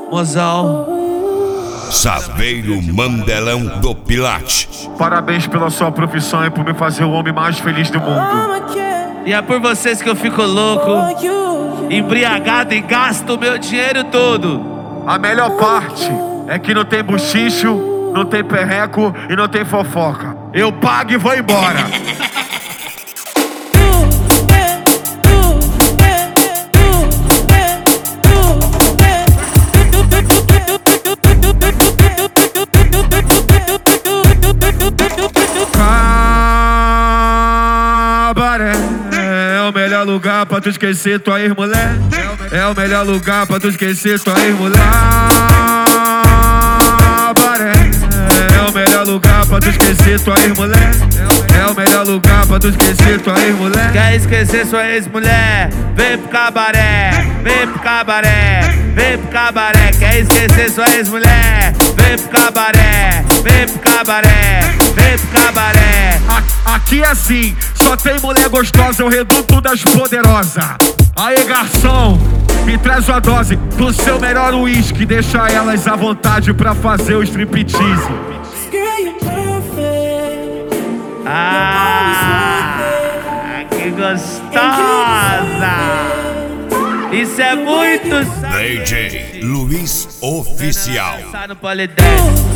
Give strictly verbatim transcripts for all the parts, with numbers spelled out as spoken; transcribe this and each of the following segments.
Mozão. Saveiro Mandelão do Pilate. Parabéns pela sua profissão e por me fazer o homem mais feliz do mundo. E é por vocês que eu fico louco, embriagado e gasto o meu dinheiro todo. A melhor parte é que não tem buchicho, não tem perreco e não tem fofoca. Eu pago e vou embora. Cabaré é o melhor lugar pra tu esquecer tua ex-mulher. É o melhor lugar pra tu esquecer tua ex-mulher. Cabaré é o melhor lugar pra tu esquecer tua ex-mulher. É o melhor lugar pra tu esquecer tua ex-mulher. Quer esquecer sua ex-mulher? Vem pro cabaré, vem pro cabaré, vem pro cabaré. Quer esquecer sua ex-mulher? Vem pro cabaré, vem pro cabaré, vem pro cabaré. A- Aqui é assim, só tem mulher gostosa, é o reduto das poderosas. Aê, garçom, me traz uma dose do seu melhor uísque. Deixa elas à vontade pra fazer o striptease. Ah, que gostosa! Isso é muito D J Luiz Oficial. Tá no Polidense.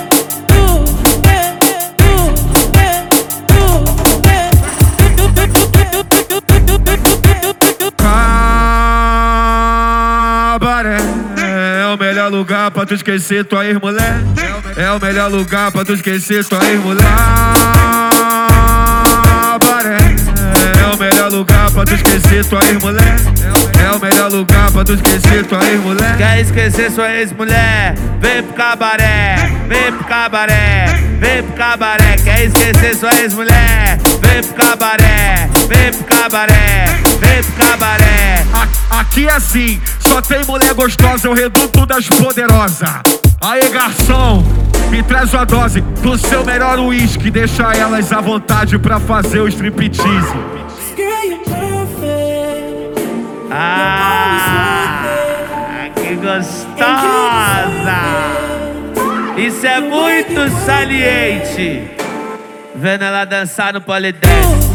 Cabaré é o melhor lugar pra tu esquecer tua ex-mulher. É o melhor lugar pra tu esquecer tua ex-mulher. Cabaré é o melhor lugar pra tu esquecer tua ex-mulher. É o melhor lugar pra tu esquecer tua ex-mulher. Quer esquecer sua ex-mulher? Vem pro cabaré, vem pro cabaré, vem pro cabaré. Quer esquecer sua ex-mulher? Vem pro cabaré, vem pro cabaré, vem pro cabaré. A- Aqui é assim, só tem mulher gostosa, é o reduto das poderosas. Aê, garçom, me traz uma dose do seu melhor uísque. Deixa elas à vontade pra fazer o striptease. Ah, que gostosa! Isso é muito saliente. Vendo ela dançar no Polidense.